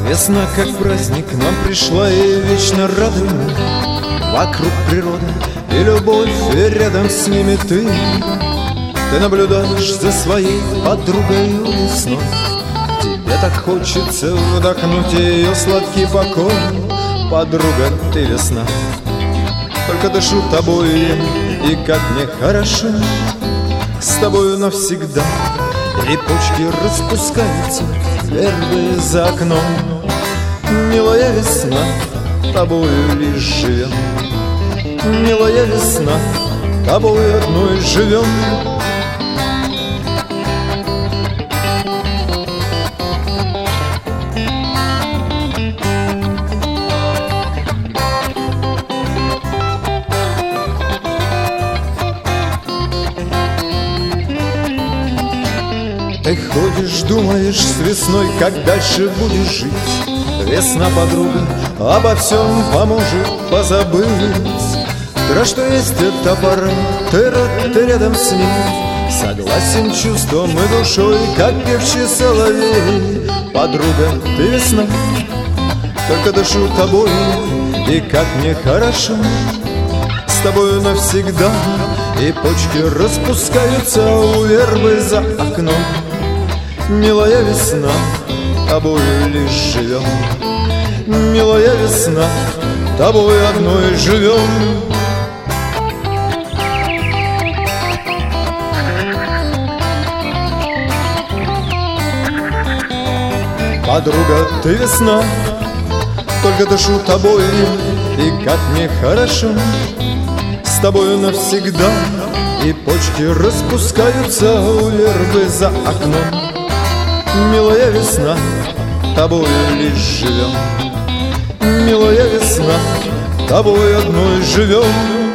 Весна как праздник нам пришла и вечно радуем. Вокруг природа и любовь, и рядом с ними ты. Ты наблюдаешь за своей подругой весной. Тебе так хочется вдохнуть ее сладкий покой. Подруга, ты весна, только дышу тобой, и как мне хорошо с тобою навсегда. И почки распускаются, вербы за окном. Милая весна, тобою лишь живем. Милая весна, тобой одной живем. Ты ходишь, думаешь с весной, как дальше будешь жить. Весна, подруга, обо всем поможет позабыть. Ты что есть эта пора, ты рад, ты рядом с ней. Согласен чувством и душой, как певчий соловей. Подруга, ты весна, только дышу тобой, и как мне хорошо с тобою навсегда. И почки распускаются у вербы за окном. Милая весна, тобою лишь живем. Милая весна, тобой одной живем. Подруга, ты весна, только дышу тобой, и как мне хорошо с тобою навсегда. И почки распускаются у вербы за окном. Милая весна, тобою лишь живем. Милая весна, тобой одной живем.